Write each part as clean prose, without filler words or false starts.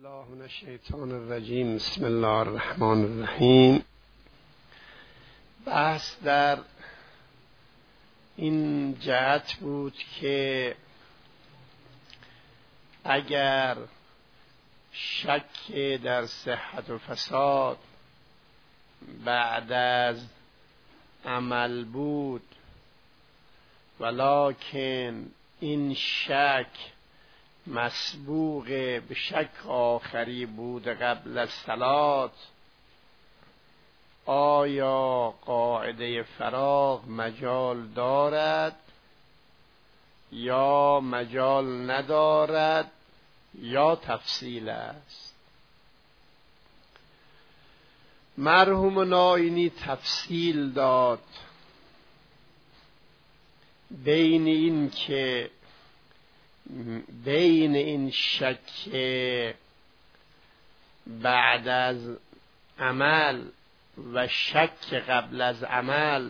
الله من الشیطان الرجیم. بسم الله الرحمن الرحیم. بحث در این جهت بود که اگر شک در صحت و فساد بعد از عمل بود، ولکن این شک مسبوق به شک آخری بود قبل از صلات، آیا قاعده فراغ مجال دارد یا مجال ندارد یا تفصیل است؟ مرحوم نائینی تفصیل داد بین این شک بعد از عمل و شک قبل از عمل.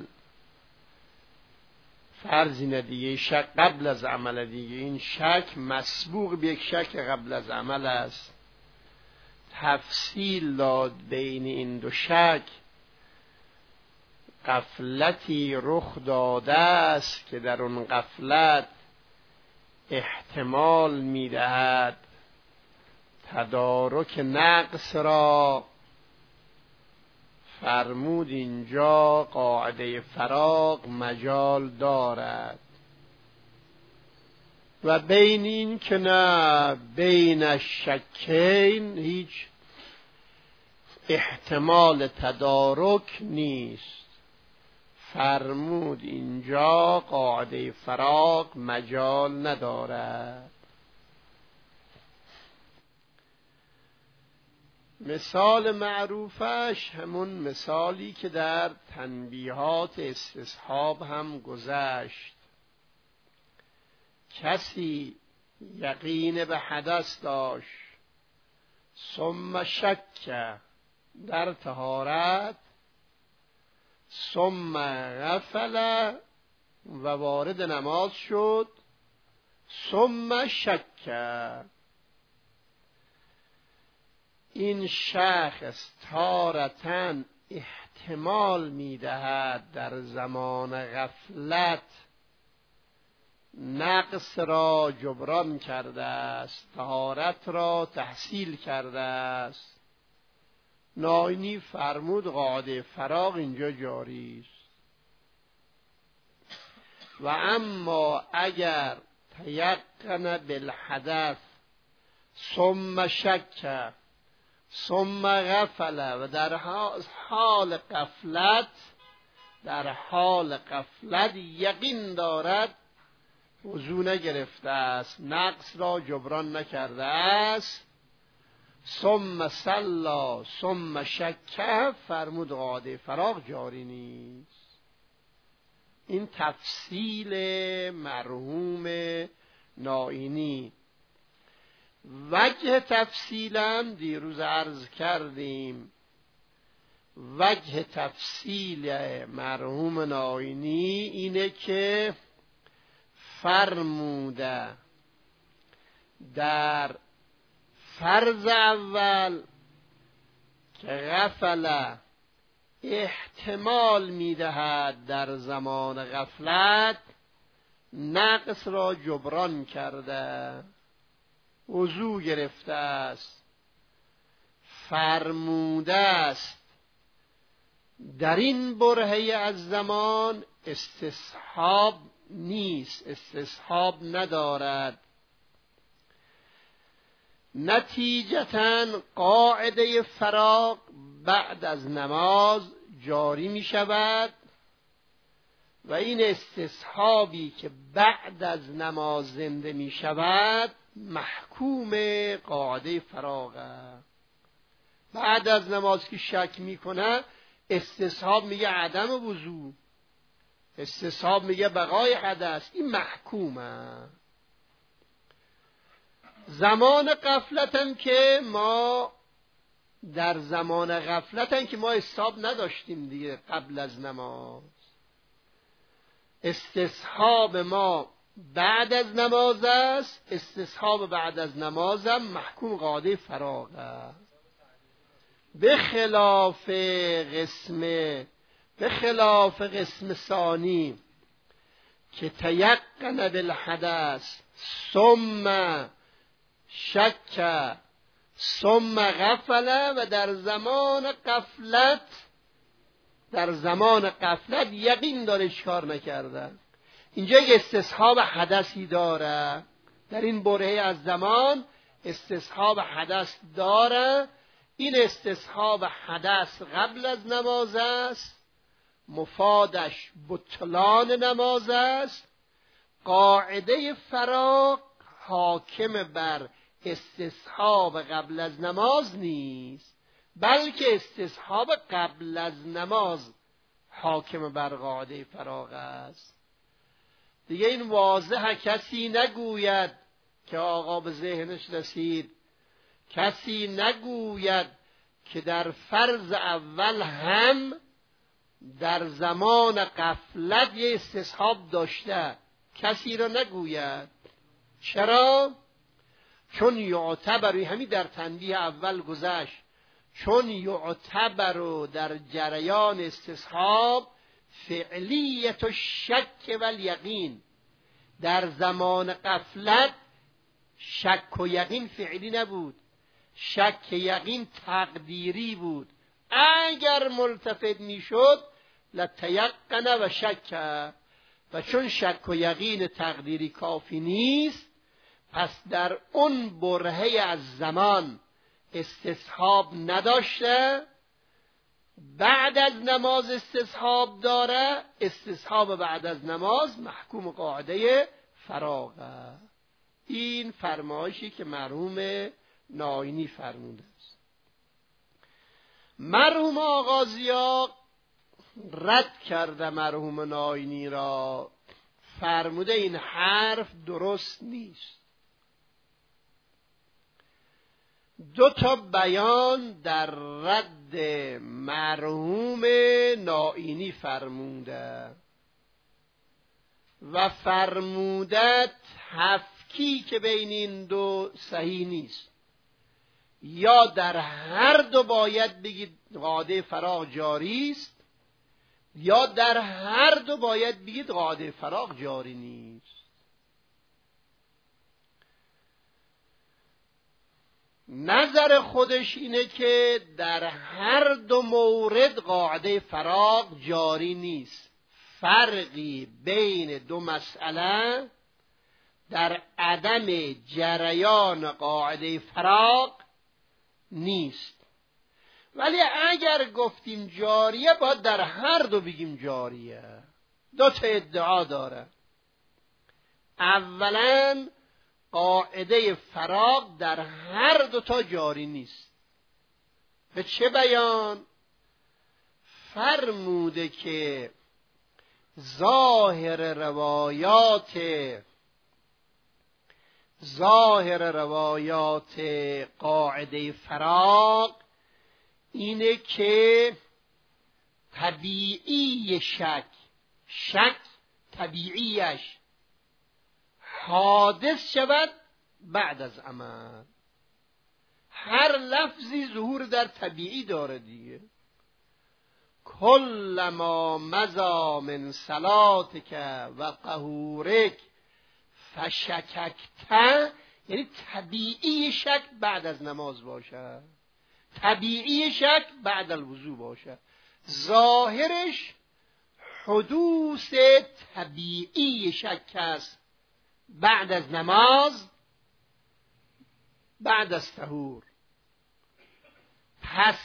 فرض اینه دیگه، شک قبل از عمل دیگه، این شک مسبوق به یک شک قبل از عمل است. تفصیل داد بین این دو شک. غفلتی رخ داده است که در اون غفلت احتمال می‌دهد تدارک نقص را. فرمود اینجا قاعده فراغ مجال دارد و بین این که نه، بین الشکین هیچ احتمال تدارک نیست. فرمود اینجا قاعده فراغ مجال ندارد. مثال معروفش همون مثالی که در تنبیهات استصحاب هم گذشت. کسی یقین به حدث داشت، ثم شک در طهارت، ثم غفل و وارد نماز شد، ثم شک. این شخص تارةً احتمال می‌دهد در زمان غفلت نقص را جبران کرده است، طهارت را تحصیل کرده است. نائینی فرمود قاعده فراغ اینجا جاری است. و اما اگر تیقن بالحدث ثم شک ثم غفل و در حال غفلت یقین دارد وضو نگرفته است، نقص را جبران نکرده است، ثم صلی ثم شک، فرمود قاعده فراغ جاری نیست. این تفصیل مرحوم نائینی. وجه تفصیلم دیروز عرض کردیم. وجه تفصیل مرحوم نائینی اینه که فرموده در فرض اول که غفل احتمال میدهد در زمان غفلت نقص را جبران کرده، وضو گرفته است. فرموده است در این برهه از زمان استصحاب نیست، استصحاب ندارد. نتیجتاً قاعده فراغ بعد از نماز جاری می شود و این استصحابی که بعد از نماز زنده می شود محکوم قاعده فراغ است. بعد از نماز که شک می کنه، استصحاب میگه عدم وضو، استصحاب میگه بقای حدث، این محکومه. زمان غفلتن که ما در زمان غفلتن که ما استصحاب نداشتیم دیگه. قبل از نماز استصحاب ما بعد از نماز است، استصحاب بعد از نمازم محکوم قاعده فراغ است. به خلاف قسم ثانی که تیقن بالحدث ثم شک ثم غفل و در زمان قفلت یقین داره چیکار نکردن. اینجا یک استصحاب حدثی داره، در این برهه از زمان استصحاب حدث داره. این استصحاب حدث قبل از نماز است، مفادش بطلان نماز است. قاعده فراغ حاکم بر استصحاب قبل از نماز نیست، بلکه استصحاب قبل از نماز حاکم بر قاعده فراغ است. دیگه این واضحه، کسی نگوید که آقا به ذهنش رسید، کسی نگوید که در فرض اول هم در زمان غفلت یه استصحاب داشته، کسی را نگوید. چرا؟ چون یعتبر، همین در تنبیه اول گذشت، چون یعتبر در جریان استصحاب فعلیت و شک و یقین. در زمان غفلت شک و یقین فعلی نبود، شک یقین تقدیری بود. اگر ملتفت میشد لتیقن و شک، و چون شک و یقین تقدیری کافی نیست، پس در اون برهه از زمان استصحاب نداشته، بعد از نماز استصحاب داره. استصحاب بعد از نماز محکوم قاعده فراغه. این فرمایشی که مرحوم ناینی فرموده است. مرحوم آغازیا رد کرده مرحوم ناینی را، فرموده این حرف درست نیست. دو تا بیان در رد مرحوم ناینی فرموده و فرموده تفکیک بین این دو صحیح نیست. یا در هر دو باید بگید قاعده فراغ جاری است، یا در هر دو باید بگید قاعده فراغ جاری نیست. نظر خودش اینه که در هر دو مورد قاعده فراغ جاری نیست. فرقی بین دو مسئله در عدم جریان قاعده فراغ نیست. ولی اگر گفتیم جاریه باید در هر دو بگیم جاریه. دو تا ادعا داره. اولا قاعده فراغ در هر دو تا جاری نیست. به چه بیان؟ فرموده که ظاهر روایات قاعده فراغ اینه که طبیعی شک طبیعیش حادث شود بعد از عمل. هر لفظی ظهور در طبیعی داره دیگه. کل ما مضا من صلاتک و قهورک فشککت، یعنی طبیعی شک بعد از نماز باشه، طبیعی شک بعد الوضو باشه. ظاهرش حدوث طبیعی شک است بعد از نماز، بعد از طهور. پس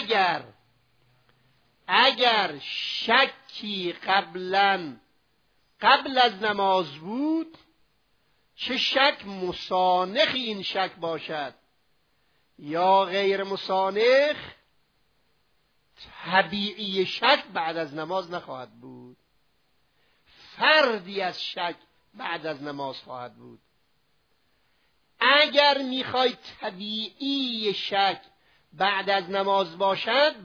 اگر شکی قبل از نماز بود، چه شک مسانخ این شک باشد یا غیر مسانخ، طبیعی شک بعد از نماز نخواهد بود، فردی از شک بعد از نماز خواهد بود. اگر میخوای طبیعی شک بعد از نماز باشد،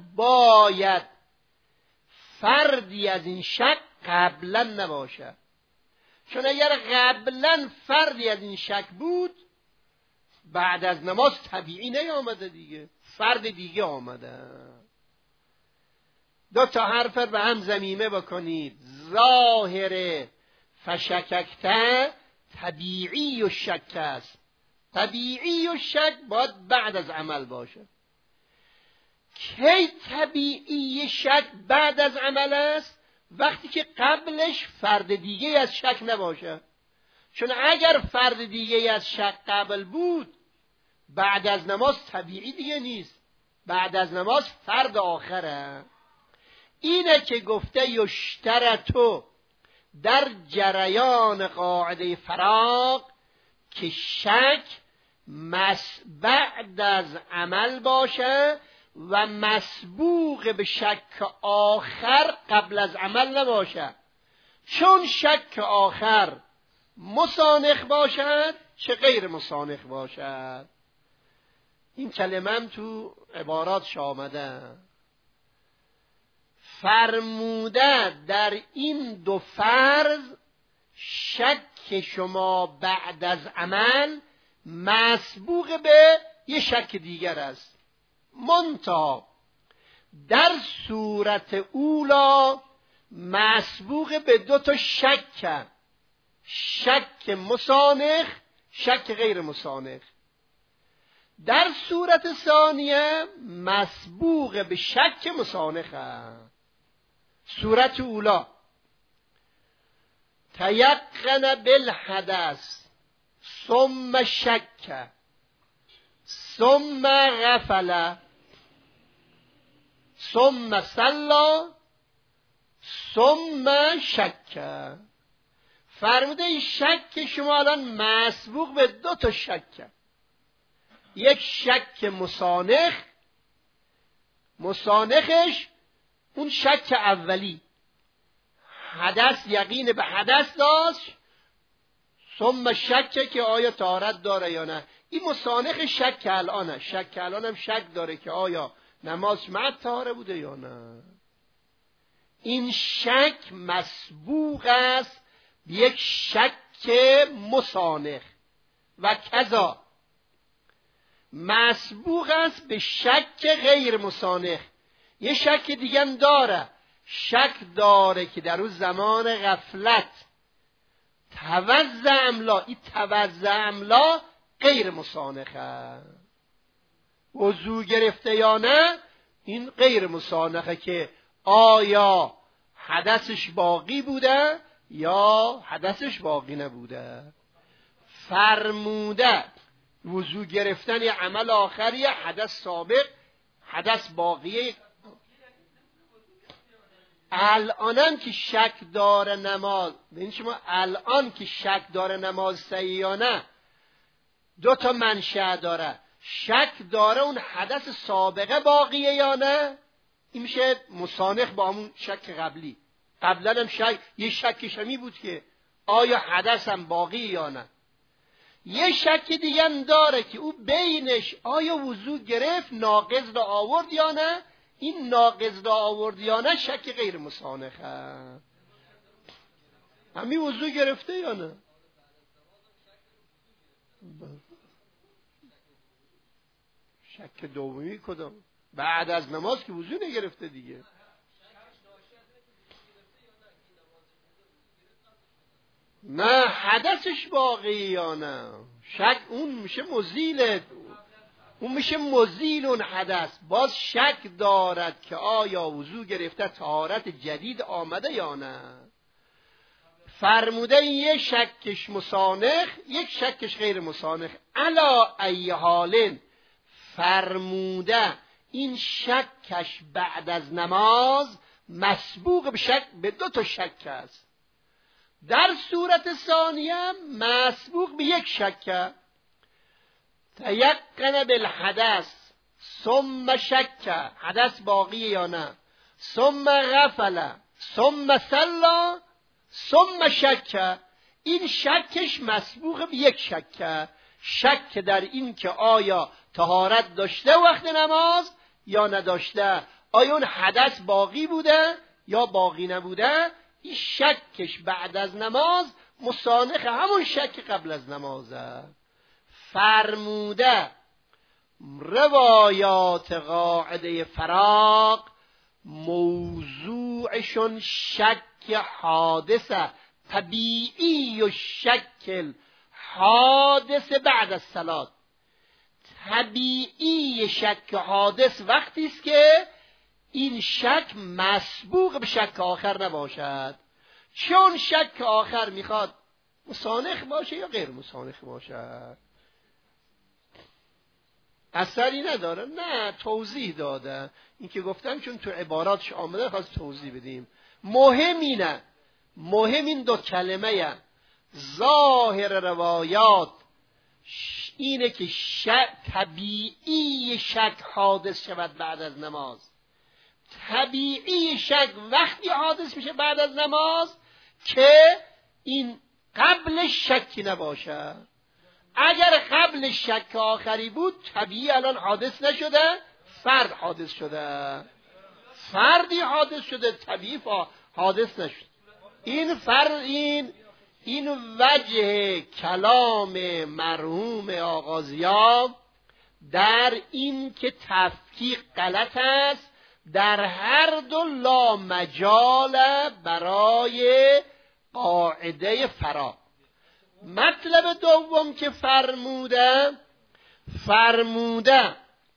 باید فردی از این شک قبلا نباشد. چون اگر قبلا فردی از این شک بود بعد از نماز طبیعی نیامده دیگه، فرد دیگه آمده. دو تا حرف به هم ضمیمه بکنید. ظاهر فشککته طبیعی و شک است. طبیعی و شک باید بعد از عمل باشه. کی طبیعی شک بعد از عمل است؟ وقتی که قبلش فرد دیگه از شک نباشه. چون اگر فرد دیگه از شک قبل بود بعد از نماز طبیعی دیگه نیست، بعد از نماز فرد آخره. اینه که گفته یشترطو در جریان قاعده فراغ که شک بعد از عمل باشه و مسبوق به شک آخر قبل از عمل نباشه. چون شک آخر مسانخ باشد چه غیر مسانخ باشد. این کلمه هم تو عبارات آمده. فرموده در این دو فرض شک شما بعد از عمل مسبوق به یه شک دیگر است. منتها در صورت اولا مسبوق به دو تا شک، شک مسانخ، شک غیر مسانخ. در صورت ثانیه مسبوق به شک مسانخ است. صورت اولا تیقن بالحدث ثم شک ثم غفل ثم صلی ثم شک. فرموده این شک شما الان مسبوق به دو تا شک، یک شک مسانخ، مسانخش اون شک اولی حدث، یقین به حدث داشت، ثم شک که آیا طهارت داره یا نه. این مسانخ شک الانه. شک الانم شک داره که آیا نماز مع طهاره بوده یا نه. این شک مسبوق است به یک شک مسانخ و کذا مسبوق است به شک غیر مسانخ. یه شک دیگه هم داره، شک داره که در اون زمان غفلت توزع املا، این توزع املا غیر مسانخه. وضو گرفته یا نه این غیر مسانخه که آیا حدثش باقی بوده یا حدثش باقی نبوده. فرموده وضو گرفتن یه عمل آخریه، حدث سابق، حدث باقیه. الانم که شک داره نماز، ببین شما الان که شک داره نماز صحیح یا نه دو تا منشأ داره. شک داره اون حدث سابقه باقیه یا نه، این میشه مسانخ با همون شک قبلی. قبلا هم شک، یه شکش همی بود که آیا حدث هم باقی یا نه. یه شک دیگه هم داره که او بینش آیا وضو گرفت ناقض را آورد یا نه. این ناقض را آورد یا نه شک غیر مسانخه. همین وضو گرفته یا نه. شک دومی کدام؟ بعد از نماز که وضو نگرفته دیگه. نه حدثش باقی یا نه. شک اون میشه مزیل، اون میشه مزیل اون حدث. باز شک دارد که آیا وضو گرفته طهارت جدید آمده یا نه. فرموده یه شکش مسانخ، یک شکش غیر مسانخ. علا ای حالن فرموده این شکش بعد از نماز مسبوق به شک به دو تا شک است. در صورت ثانیه مسبوق به یک شک. تیقن بالحدث ثم شک، حدث باقی یا نه، ثم غفل ثم صلی ثم شک. این شکش مسبوق به یک شک، شک در این که آیا طهارت داشته وقت نماز یا نداشته، آیا اون حدث باقی بوده یا باقی نبوده. این شکش بعد از نماز مسانخ همون شک قبل از نمازه. فرموده روایات قاعده فراق موضوعشون شک حادثه طبیعی و شکل حادث بعد از صلات. طبیعی شک حادث وقتی است که این شک مسبوق به شک آخر نباشد. چون شک آخر میخواد مسانخ باشه یا غیر مسانخ باشد، اثری نداره. نه، توضیح داده. این که گفتم چون تو عباراتش آمده خواست توضیح بدیم. مهم اینه، مهم این دو کلمه ظاهر روایات اینه که طبیعی شک حادث شود بعد از نماز. طبیعی شک وقتی حادث میشه بعد از نماز که این قبل شکی نباشه. اگر قبل شک آخری بود طبیعی الان حادث نشده، فرد حادث شده. فردی حادث شده، طبیعی حادث نشده. این وجه کلام مرحوم آغازیاب در این که تفکیک غلط است در هر دو لا مجال برای قاعده فرا. مطلب دوم که فرموده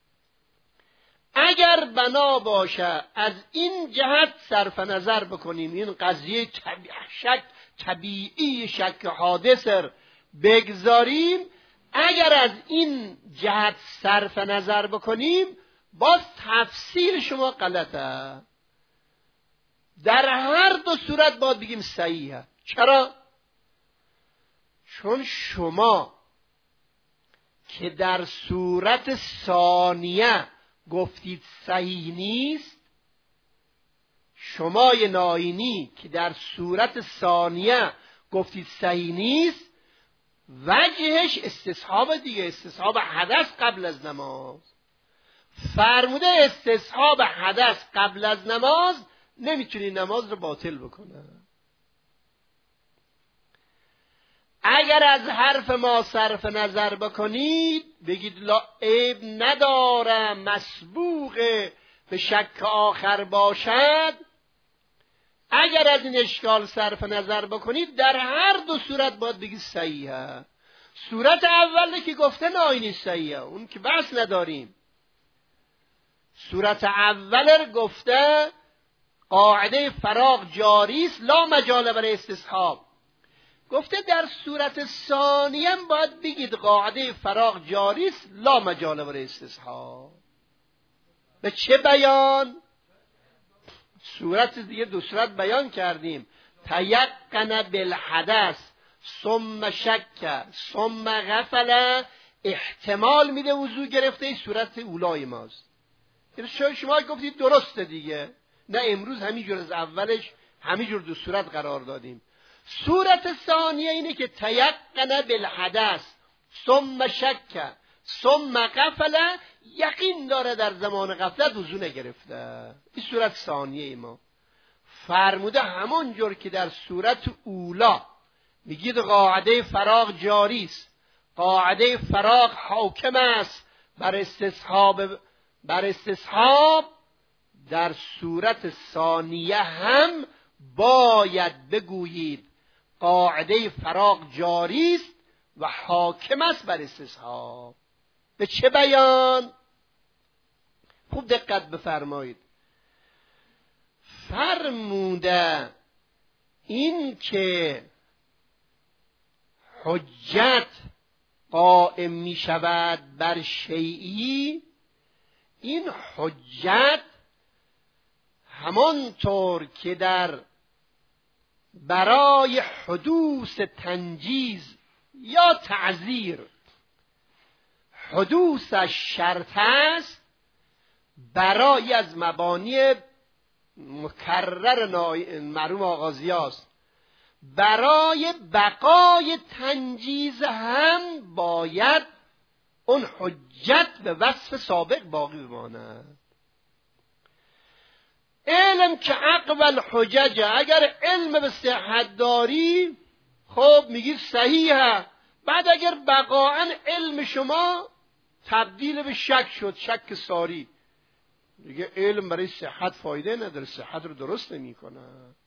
اگر بنا باشه از این جهت صرف نظر بکنیم، این قضیه طبیعی شک حادث بگذاریم، اگر از این جهت صرف نظر بکنیم باز تفسیر شما غلطه. در هر دو صورت باید بگیم صحیحه. چرا؟ چون شما که در صورت ثانیه گفتید صحیح نیست، شمای ناینی که در صورت ثانیه گفتید صحیح نیست، وجهش استصحاب دیگه، استصحاب حدث قبل از نماز. فرموده استصحاب حدث قبل از نماز نمیتونی نماز رو باطل بکنه. اگر از حرف ما صرف نظر بکنید بگید لا عیب نداره مسبوق به شک آخر باشد، اگر از این اشکال صرف نظر بکنید در هر دو صورت باید بگید صحیحه. صورت اوله که گفته ناینی صحیحه، اون که بحث نداریم. صورت اول گفته قاعده فراق جاری است، لا مجال برای استصحاب. گفته در صورت ثانیه باید بگید قاعده فراق جاری است، لا مجال برای استصحاب. به چه بیان؟ صورت دیگه دو صورت بیان کردیم. تیقن بالحدث ثم شک ثم غفل، احتمال میده وضو گرفته، صورت اولای ماست. شما گفتید درسته دیگه، نه امروز همینجور از اولش همینجور دو صورت قرار دادیم. صورت ثانیه اینه که تیقن بالحدث ثم شک ثم غفل، یقین داره در زمان غفلت وضو نگرفته. این صورت ثانیه ما. فرموده همون جور که در صورت اولا میگید قاعده فراق جاری است، قاعده فراق حاکم است بر استصحاب، در صورت ثانیه هم باید بگویید قاعده فراق جاری است و حاکم است بر استصحاب. به چه بیان؟ خوب دقت بفرمایید. فرموده این که حجت قائم می شود بر شیئی، این حجت همانطور که در برای حدوث تنجیز یا تعزیر حدوثش شرط است، برای از مبانی مکرر مرحوم آغازیاست، برای بقای تنجیز هم باید اون حجت به وصف سابق باقی بماند. علم که اقوال حجج، اگر علم به صحت داری خب میگید صحیحه. بعد اگر بقاعا علم شما تبدیل به شک شد، شک ساری، دیگه علم برای صحت فایده نداره، صحت رو درست نمی کنه.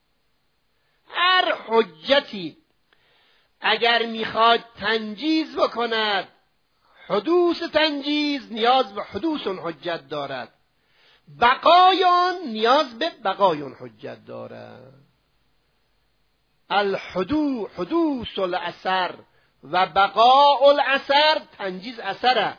هر حجتی اگر میخواد تنجیز بکند، حدوث تنجیز نیاز به حدوث اون حجت دارد، بقایان نیاز به بقایان حجت دارد. حدوث الاثر و بقاء الاثر، تنجیز اثره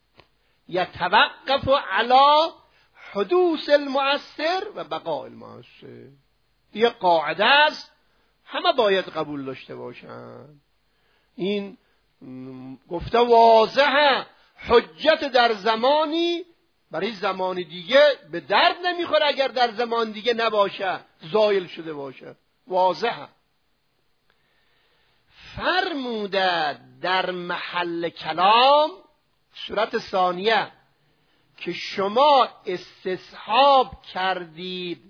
یتوقف علی حدوث المؤثر و بقاء المؤثر. یه قاعده است، همه باید قبول داشته باشن. این گفته واضحه، حجت در زمانی برای زمان دیگه به درد نمیخوره اگر در زمان دیگه نباشه، زایل شده باشه، واضحه. فرموده در محل کلام صورت ثانیه که شما استصحاب کردید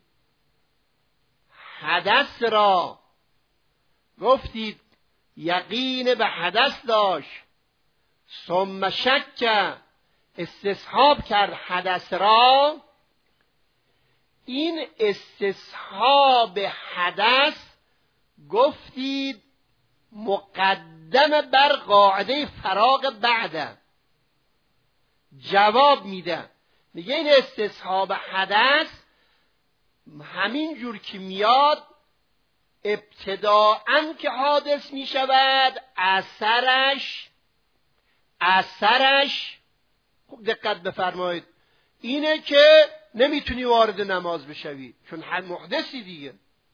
حدث را، گفتید یقین به حدث داشت، ثم شک، استصحاب کرد حدث را. این استصحاب حدث گفتید مقدم بر قاعده فراغ بعده. جواب میده، میگه این استصحاب حدث همین جور که میاد ابتداءً که حادث میشود، اثرش خوب دقت بفرمایید اینه که نمیتونی وارد نماز بشوی چون هر محدثی دیگه.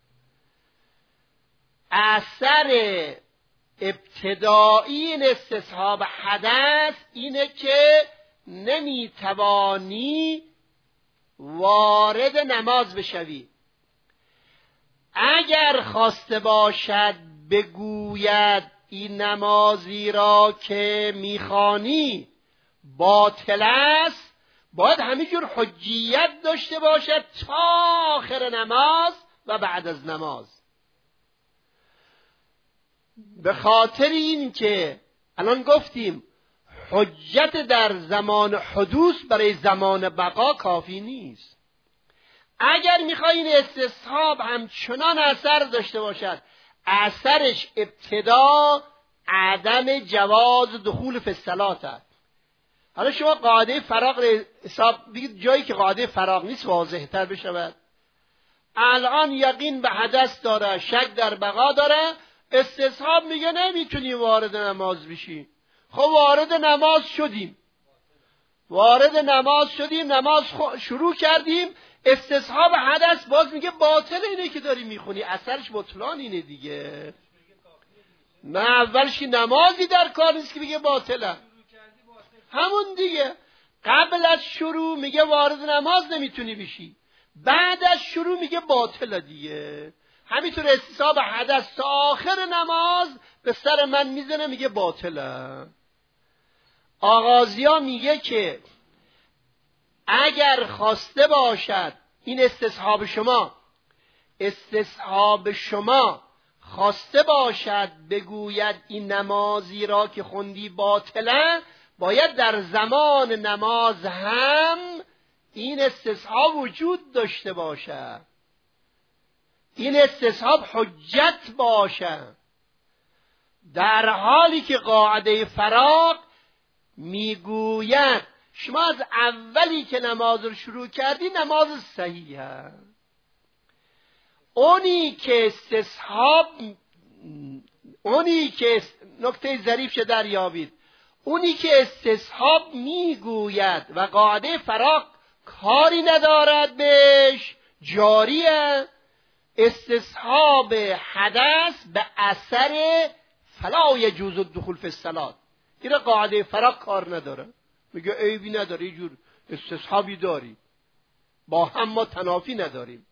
اثر ابتدایی این استصحاب حدث اینه که نمیتوانی وارد نماز بشوی. اگر خواسته باشد بگوید این نمازی را که میخوانی باطل است، باید همینجور حجیت داشته باشد تا آخر نماز و بعد از نماز. به خاطر این که الان گفتیم حجت در زمان حدوث برای زمان بقا کافی نیست. اگر میخوای این استصحاب همچنان اثر داشته باشد، اثرش ابتدا عدم جواز دخول فی الصلاة است. حالا شما قاعده فراغ حساب بگید، جایی که قاعده فراغ نیست واضح تر بشود. الان یقین به حدث داره، شک در بقا داره، استصحاب میگه نمیتونی وارد نماز بشی. خب وارد نماز شدیم، نماز شروع کردیم، استصحاب حدث باز میگه باطل اینه که داری میخونی، اثرش بطلان اینه دیگه. نه اولش که نمازی در کار نیست که میگه باطله، همون دیگه. قبل از شروع میگه وارد نماز نمیتونی بشی، بعد از شروع میگه باطله دیگه. همینطور استصحاب حدث تا آخر نماز به سر من میزنه میگه باطله. آغازیا میگه که اگر خواسته باشد این استصحاب شما خواسته باشد بگوید این نمازی را که خوندی باطله، باید در زمان نماز هم این استصحاب وجود داشته باشه، این استصحاب حجت باشه. در حالی که قاعده فراغ میگوید شما از اولی که نماز رو شروع کردی نماز صحیحه. اونی که نکته ظریف شه دریابید، اونی که استصحاب میگوید و قاعده فراغ کاری ندارد بهش، جاریه، استصحاب حدث به اثر فلا یجوز الدخول فی الصلاة. این قاعده فراغ کار نداره، میگه عیبی نداره، یه جور استصحابی داری، با هم ما تنافی نداریم.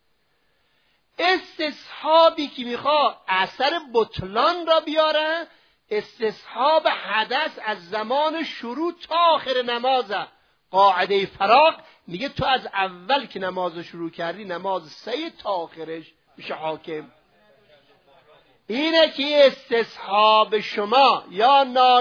استصحابی که میخواد اثر بطلان را بیاره، استصحاب حدث از زمان شروع تا آخر نمازه. قاعده فراغ میگه تو از اول که نماز شروع کردی نماز صحیح تا آخرش میشه حاکم. اینه که استصحاب شما یا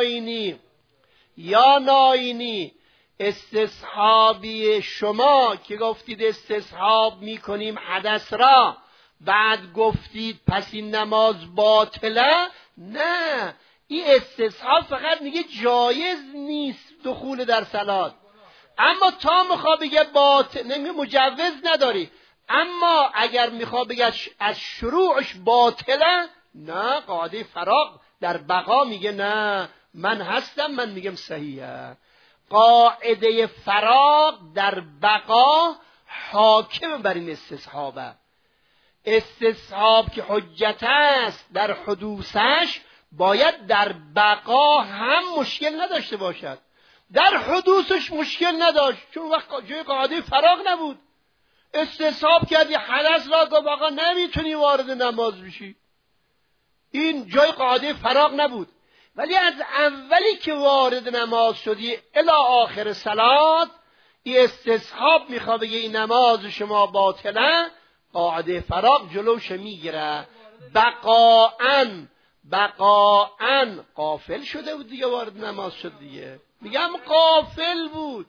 ناینی استصحابی شما که گفتید استصحاب میکنیم حدث را، بعد گفتید پس این نماز باطله. نه، این استصحاب فقط میگه جایز نیست دخول در صلات، اما تا میخوا بگه باطل مجوز نداری، اما اگر میخوا بگه از شروعش باطله، نه، قاعده فراغ در بقا میگه نه من هستم، من میگم صحیحه. قاعده فراغ در بقا حاکم بر این استصحابه. استصحاب که حجت است در حدوثش باید در بقا هم مشکل نداشته باشد. در حدوثش مشکل نداشت چون وقت جای قاعده فراغ نبود. استصحاب کردی حدث را، گفت آقا نمیتونی وارد نماز بشی، این جای قاعده فراغ نبود. ولی از اولی که وارد نماز شدی الی آخر صلات، این استصحاب میخواد بگه این نماز شما باطله، قاعده فراغ جلوش میگیره. بقاءً غافل شده بود دیگه، وارد نماز شد دیگه، میگم غافل بود،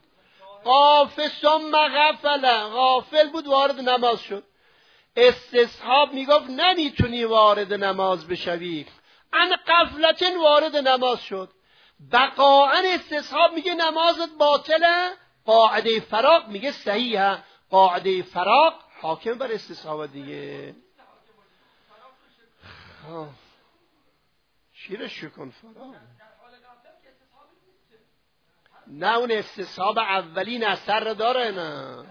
غافل بود وارد نماز شد. استصحاب میگفت نمیتونی وارد نماز بشوی، ان غفلتن وارد نماز شد. بقاءً استصحاب میگه نمازت باطله، قاعده فراغ میگه صحیحه. قاعده فراغ حاکم بر استصحاب دیگه. شیرش کن فراغ. نه، اون استصحاب اولین اثر داره. نه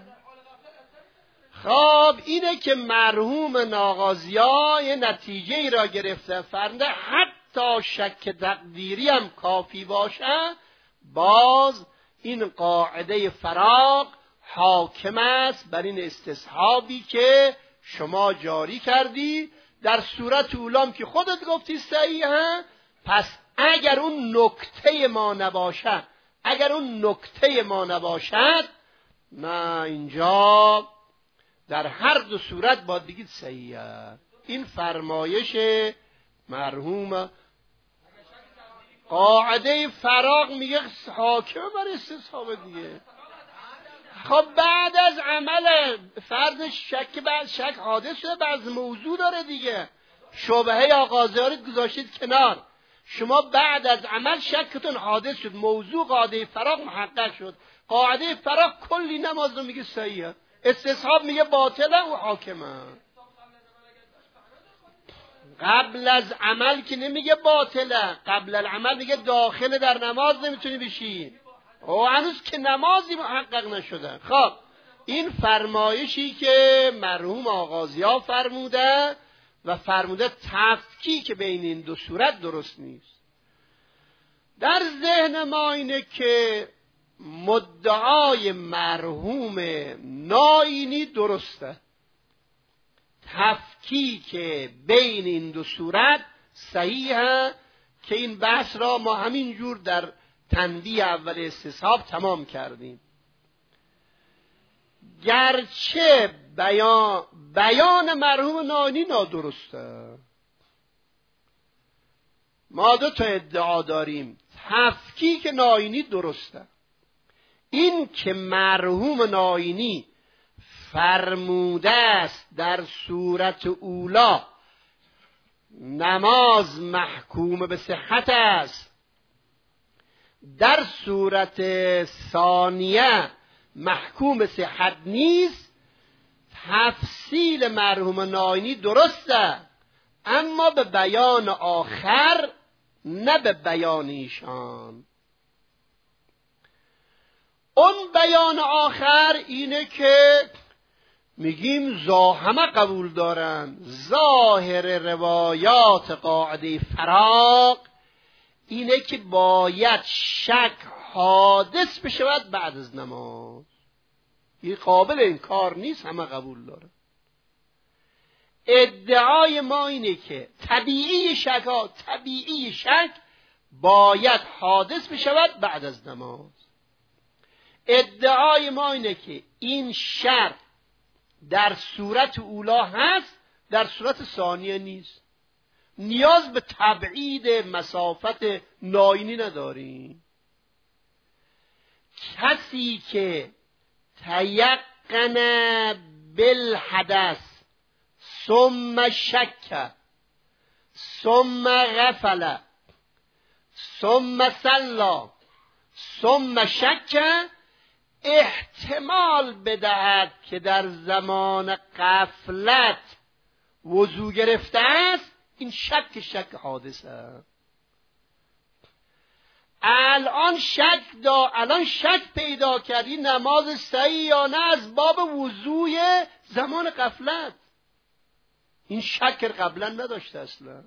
خب اینه که مرحوم ناغازیا یه نتیجه ای را گرفته، فرنده حتی شک تقدیری هم کافی باشه، باز این قاعده فراغ حاکم است بر این استصحابی که شما جاری کردی. در صورت اولام که خودت گفتی صحیحه، پس اگر اون نکته ما نباشد، نه، اینجا در هر دو صورت باید بگید صحیحه. این فرمایش مرحوم. قاعده فراغ میگه حاکم بر استصحاب دیگه. خب بعد از عمل فرض شک حادث شده، بعض موضوع داره دیگه، شبهه آغازه رو گذاشتید کنار، شما بعد از عمل شکتون حادث شد، موضوع قاعده فراغ محقق شد. قاعده فراغ کلی نماز رو میگه صحیحه، استصحاب میگه باطله و حاکمه. قبل از عمل که نمیگه باطله، قبل العمل میگه داخل در نماز نمیتونی بشی، او هنوز که نمازی محقق نشده. خب این فرمایشی که مرحوم آغازیا فرموده و فرموده تفکیک بین این دو صورت درست نیست. در ذهن ما اینه که مدعای مرحوم ناینی درسته، تفکیک بین این دو صورت صحیحه، که این بحث را ما همین جور در تنبیه اول استصحاب تمام کردیم. گرچه بیان مرحوم ناینی نادرسته، ما دو تا ادعا داریم. تفکیک ناینی درسته، این که مرحوم ناینی فرموده است در صورت اولا نماز محکوم به صحت است، در صورت ثانیه محکوم به صحت نیست، تفصیل مرحوم ناینی درسته، اما به بیان آخر نه به بیان ایشان. اون بیان آخر اینه که میگیم همه قبول دارن ظاهر روایات قاعده فراغ اینه که باید شک حادث بشود بعد از نماز. این قابل انکار نیست، همه قبول دارن. ادعای ما اینه که طبیعی شک باید حادث بشود بعد از نماز. ادعای ما اینه که این شرط در صورت اولا هست، در صورت ثانیه نیست. نیاز به تبعید مسافت ناینی نداریم. کسی که تیقن بالحدث ثم شک ثم غفل ثم صلی ثم شک، احتمال بدهد که در زمان غفلت وضو گرفته است، این شک حادث است. الان شک پیدا کردی نماز صحیح یا نه از باب وضوی زمان غفلت. این شک قبلا نداشته اصلا.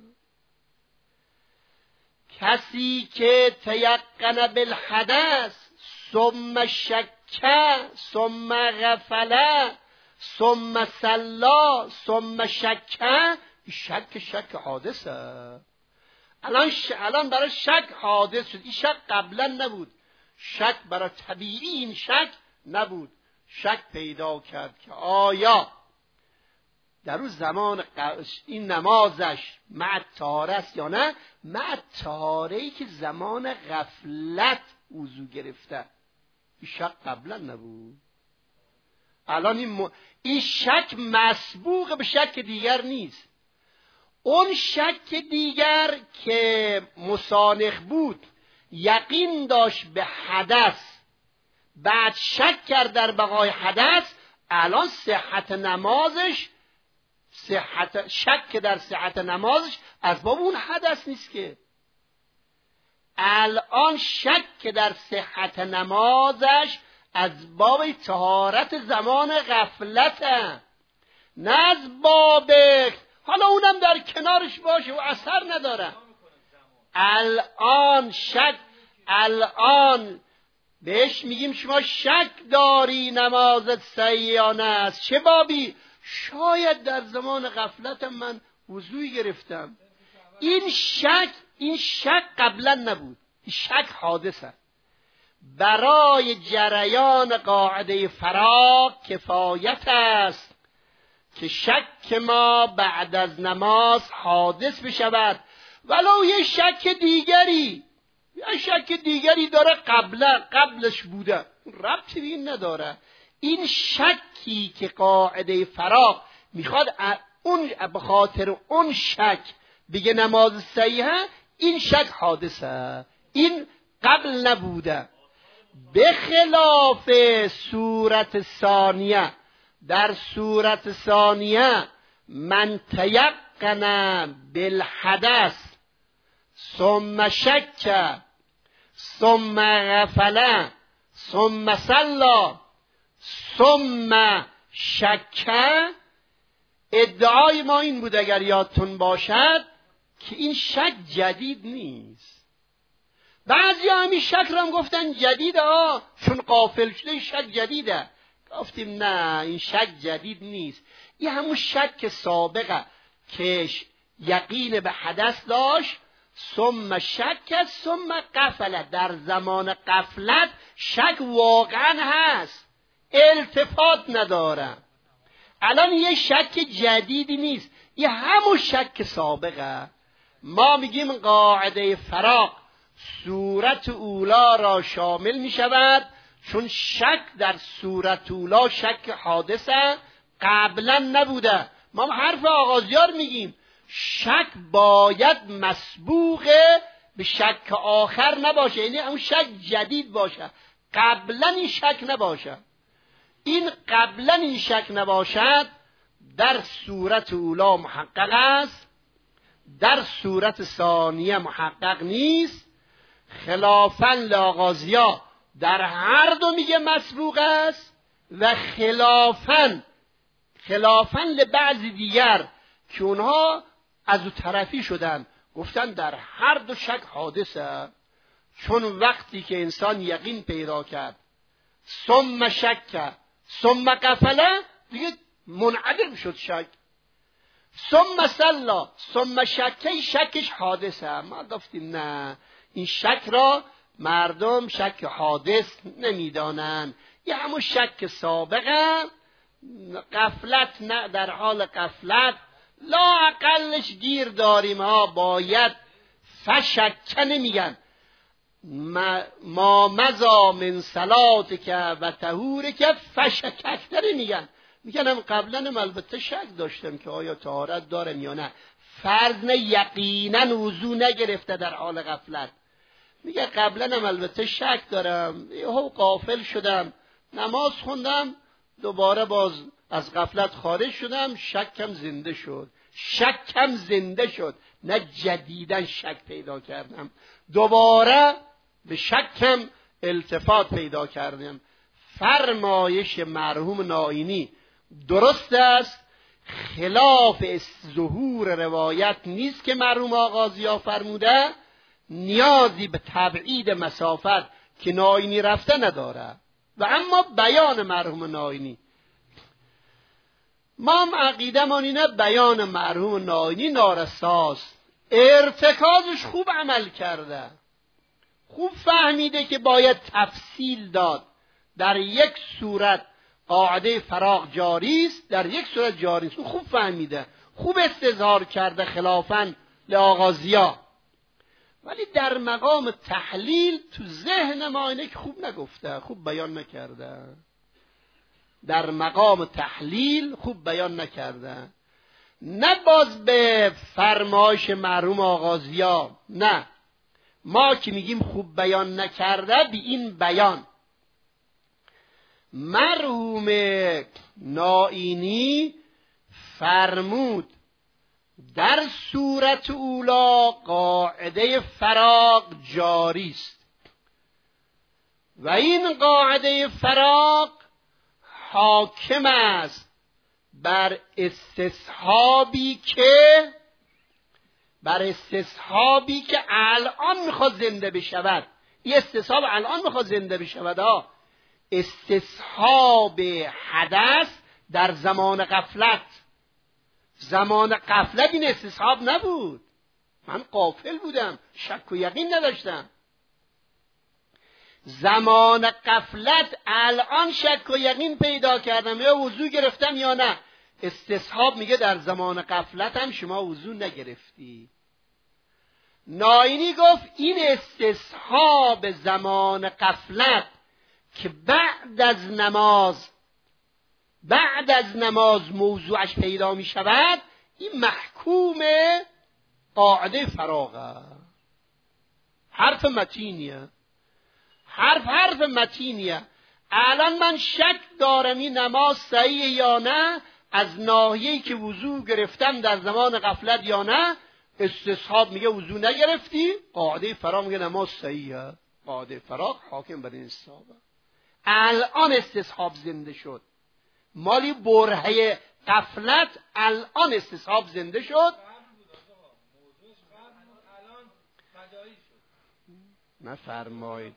کسی که تیقن بالحدث ثم شک ثم غفل ثم صلی ثم شک، شک حادثه. الان برای شک حادث شد. این شک قبلا نبود. شک برای طبیعی این شک نبود. شک پیدا کرد که آیا در اون زمان این نمازش مع طهاره است یا نه، مع طهاره‌ای که زمان غفلت وضو گرفته. این شک قبلا نبود. الان این شک مسبوق به شک دیگر نیست. اون شک دیگر که مسانخ بود، یقین داشت به حدث، بعد شک کرد در بقای حدث، الان شک در صحت نمازش از باب اون حدث نیست که. الان شک در صحت نمازش از باب طهارت زمان غفلته، نه از باب حالا اونم در کنارش باشه و اثر نداره. الان بهش میگیم شما شک داری نمازت صحیح یا نه، از چه بابی؟ شاید در زمان غفلتم من وضوعی گرفتم. این شک قبلا نبود. این شک حادثه. برای جریان قاعده فراغ کفایت است که شک ما بعد از نماز حادث بشود، ولو یه شک دیگری داره قبلش بوده، ربطی به این نداره. این شکی که قاعده فراغ میخواد اون به خاطر اون شک بگه نماز صحیحه، این شک حادثه، این قبل نبوده. به خلاف صورت ثانیه، در صورت ثانیه من تیقن بالحدث ثم شک ثم غفل ثم صلی ثم شک، ادعای ما این بود اگر یادتون باشد که این شک جدید نیست. بعضی همین شک رو هم گفتن جدیده، چون غافل شده این شک جدیده. گفتیم نه، این شک جدید نیست. این همون شک سابقه که یقین به حدث داشت، ثم شک ثم غفل، در زمان غفلت شک واقعا هست، التفات نداره. الان یه شک جدیدی نیست، یه همون شک سابقه. ما میگیم قاعده فراغ صورت اولا را شامل می شود، چون شک در صورت اولا شک حادثه، قبلا نبوده. ما حرف آغازیار میگیم شک باید مسبوق به شک آخر نباشه، یعنی اون شک جدید باشه، قبلا این شک نباشه. این قبلا این شک نباشد در صورت اولا محقق است، در صورت ثانیه محقق نیست. خلافاً لآغازیا در هر دو میگه مسبوق است و خلافاً لبعضی دیگر که اونها از او طرفی شدن گفتن در هر دو شک حادثه. چون وقتی که انسان یقین پیدا کرد ثم شک ثم غفل، دیگه منعدم شد شک. ثم صلی ثم شک، شکش حادثه. ما گفتیم نه، این شک را مردم شک حادث نمیدانند، یه همون شک سابقه، غفلت نه، در حال غفلت لا اقلش گیر داریم ها، باید فشکه نمیگن، ما مزا من صلاتک و طهورک فشککتر میگن قبلا البته شک داشتم که آیا طهارت دارم یا نه، فرض نه یقینا وضو نگرفته در حال غفلت، میگه قبلا البته شک دارم، یهو غافل شدم نماز خوندم دوباره باز از غفلت خارج شدم، شکم زنده شد، نه جدیدن شک پیدا کردم، دوباره به شکم التفات پیدا کردم. فرمایش مرحوم نائینی درست است، خلاف ظهور روایت نیست که مرحوم آغازیا فرموده، نیازی به تبعید مسافت که نائینی رفته نداره. و اما بیان مرحوم نائینی، ما هم عقیده‌مان اینه بیان مرحوم نائینی نارساست، ارتکازش خوب عمل کرده، خوب فهمیده که باید تفصیل داد، در یک صورت قاعده فراغ جاری است، در یک صورت جاری است، خوب فهمیده، خوب استظهار کرده خلافاً لآغازیا، ولی در مقام تحلیل تو ذهن ما اینه که خوب نگفته، خوب بیان نکرده، در مقام تحلیل خوب بیان نکرده، نه باز به فرمایش مرحوم آغازیا، نه، ما که میگیم خوب بیان نکرده به این بیان. مرحوم نائینی فرمود در صورت اولا قاعده فراغ جاری است و این قاعده فراغ حاکم است بر استصحابی که الان میخواد زنده بشود. این استصحاب الان میخواد زنده بشود، استصحاب حدث در زمان غفلت این استصحاب نبود، من غافل بودم، شک و یقین نداشتم. زمان غفلت الان شک و یقین پیدا کردم، یا وضو گرفتم یا نه. استصحاب میگه در زمان غفلت هم شما وضو نگرفتی. نائینی گفت این استصحاب زمان غفلت که بعد از نماز موضوعش پیدا می شود، این محکوم قاعده فراغه. حرف متینیه. الان من شک دارم این نماز صحیح یا نه، از ناحیه‌ای که وضو گرفتم در زمان غفلت یا نه. استصحاب میگه وضو نگرفتی، قاعده فراغ میگه نماز صحیحه. قاعده فراغ حاکم بر این استصحابه. الان استصحاب زنده شد، مالی برهه غفلت الان استصحاب زنده شد. نفرمایید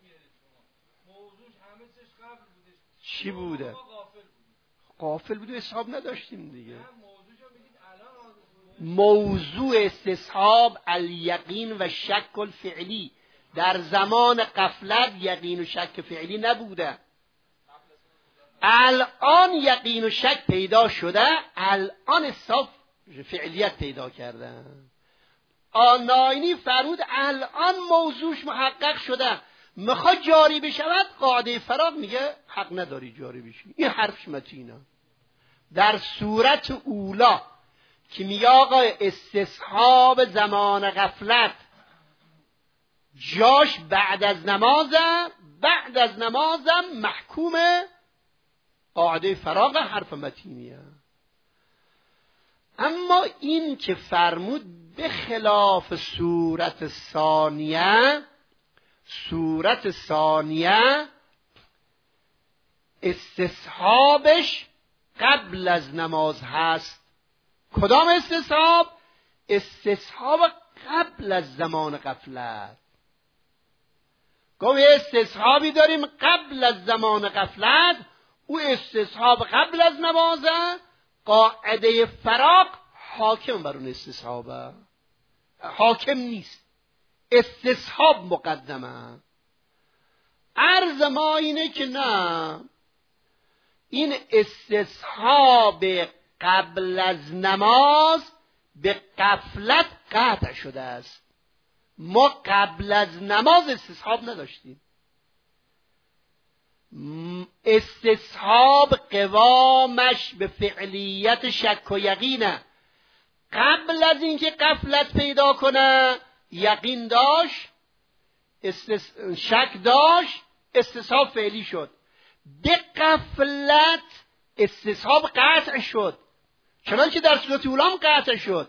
چی بوده؟ غافل بوده، استصحاب نداشتیم دیگه. موضوع استصحاب الیقین و شک الفعلی، در زمان غفلت یقین و شک فعلی نبوده، الان یقین و شک پیدا شده، الان استصحاب فعلیت پیدا کرده. نائینی فرمود الان موضوعش محقق شده، میخواد جاری بشود، قاعده فراغ میگه حق نداری جاری بشی. این حرفش متینه. در صورت اولا که میگه آقا استصحاب زمان غفلت جاش بعد از نمازم محکوم قاعده فراغ، حرف متینیه. اما این که فرمود به خلاف صورت ثانیه استصحابش قبل از نماز هست. کدام استصحاب؟ استصحاب قبل از زمان غفلت. گوه استصحابی داریم قبل از زمان غفلت، او استصحاب قبل از نمازه، قاعده فراغ حاکم بر اون استصحابه، حاکم نیست، استصحاب مقدمه. عرض ما اینه که نه، این استصحاب قبل از نماز به غفلت قطع شده است. ما قبل از نماز استصحاب نداشتیم. استصحاب قوامش به فعلیت شک و یقینه. قبل از اینکه غفلت پیدا کنه یقین داشت، شک داشت، استصحاب فعلی شد. به غفلت استصحاب قطع شد، چنانچه در صورت اولام قطع شد.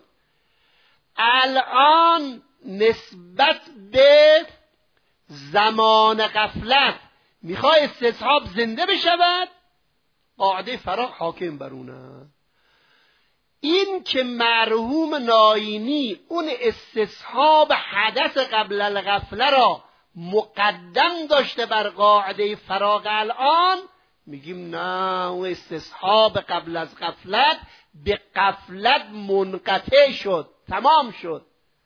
الان نسبت به زمان غفلت میخواد استصحاب زنده بشود، قاعده فراغ حاکم برونه. این که مرحوم ناینی اون استصحاب حدث قبل الغفله را مقدم داشته بر قاعده فراغ، الان میگیم نه، اون استصحاب قبل از غفلت به غفلت منقطع شد، تمام شد.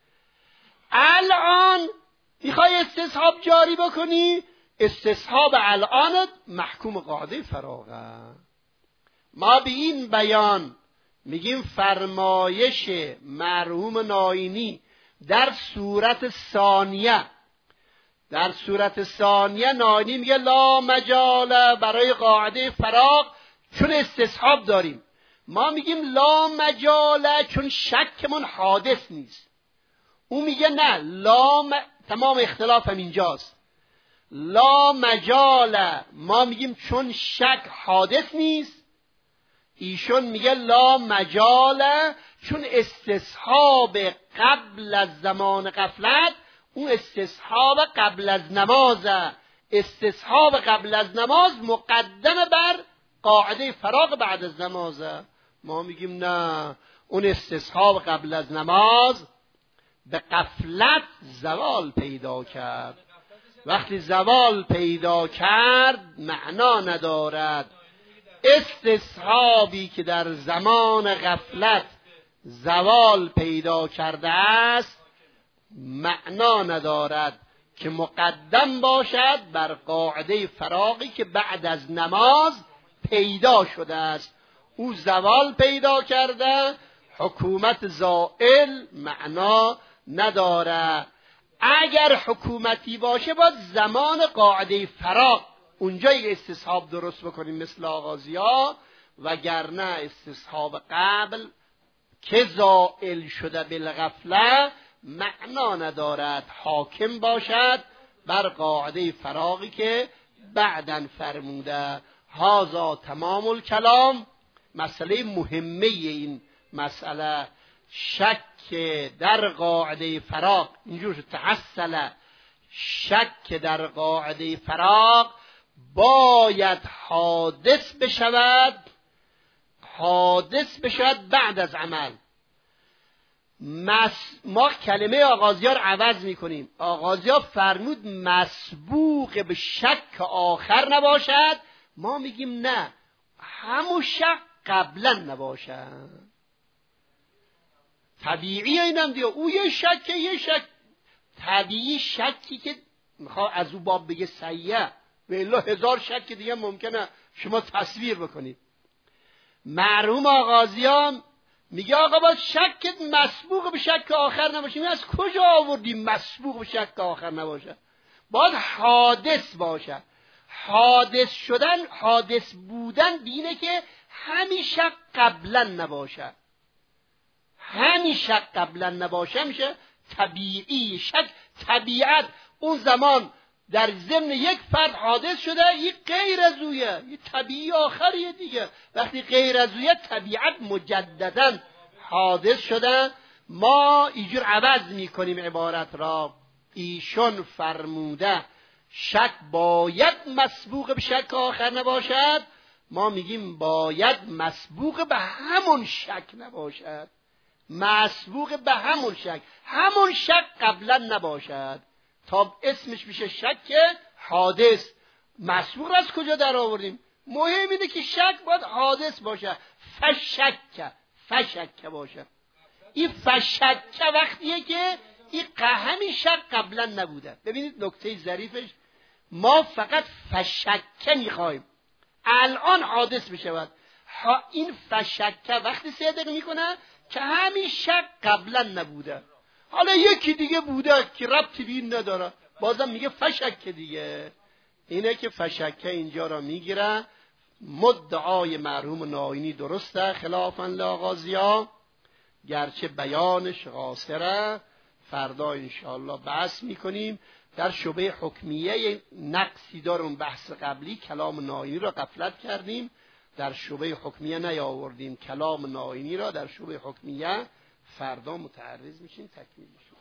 الان میخوای استصحاب جاری بکنی، استصحاب الانت محکوم قاعده فراغه. ما به این بیان میگیم فرمایش مرحوم ناینی در صورت ثانیه، در صورت ثانیه ناینی میگه لا مجال برای قاعده فراغ چون استصحاب داریم. ما میگیم لا مجال چون شکمون حادث نیست. او میگه نه، تمام اختلاف هم اینجاست. لا مجال ما میگیم چون شک حادث نیست، ایشون میگه لا مجال چون استصحاب قبل از زمان غفلت اون استصحاب قبل از نمازه. استصحاب قبل از نماز مقدمه بر قاعده فراغ بعد از نمازه. ما میگیم نه، اون استصحاب قبل از نماز به غفلت زوال پیدا کرد. وقتی زوال پیدا کرد معنا ندارد. استصحابی که در زمان غفلت زوال پیدا کرده است معنا ندارد که مقدم باشد بر قاعده فراغی که بعد از نماز پیدا شده است. او زوال پیدا کرده، حکومت زائل معنا نداره. اگر حکومتی باشه باید زمان قاعده فراغ اونجایی استصحاب درست بکنیم مثل آغازیا، وگرنه استصحاب قبل که زائل شده بالغفله معنا ندارد، حاکم باشد بر قاعده فراغی که بعداً فرموده. هذا تمام الکلام. مسئله مهمه این مسئله شک در قاعده فراغ اینجور تحصل شک در قاعده فراغ باید حادث بشود بعد از عمل. ما کلمه آغازی ها رو عوض میکنیم. آغازی ها فرمود مسبوق به شک آخر نباشد، ما میگیم نه، همون شک قبلا نباشد. طبیعی اینم دیگه، او یه شک طبیعی، شکی که میخواد از او باب بگه سیه و الا هزار شک دیگه ممکنه شما تصویر بکنید. مرحوم آغازیان میگه آقا باید شک مسبوق به شک آخر نباشه. این از کجا آوردیم مسبوق به شک آخر نباشه؟ باید حادث باشه. حادث شدن، حادث بودن دینه که همین شک قبلا نباشه. همین شک قبلا نباشه میشه طبیعی. شک طبیعت اون زمان در ضمن یک فرد حادث شده، یک غیر از اویه، یک طبیعی آخریه دیگه. وقتی غیر از اویه طبیعت مجددا حادث شده. ما اینجور عوض میکنیم عبارت را. ایشون فرموده شک باید مسبوق به شک آخر نباشد، ما میگیم باید مسبوق به همون شک نباشد. مسبوق به همون شک قبلا نباشد تا اسمش میشه شک حادث. مسبوق از کجا در آوردیم؟ مهم اینه که شک باید حادث باشه. فشک باشه. این فشک وقتیه که این همین شک قبلا نبوده. ببینید نکته ظریفش، ما فقط فشک میخوایم الان حادث بشود. این فشک وقتی صدق میکنه که همین شک قبلا نبوده، حالا یکی دیگه بوده که ربطی به این نداره، بازم میگه فشک دیگه. اینه که فشکه اینجا را میگیره. مدعای مرحوم ناینی درسته خلافاً لاغازیا، گرچه بیانش قاصره. فردا انشاءالله بحث میکنیم. در شبه حکمیه نقصی داره اون بحث قبلی، کلام ناینی را غفلت کردیم، در شبه حکمیه نیاوردیم کلام ناینی را. در شبه حکمیه فردا متعرض میشیم، تکمیل میشیم.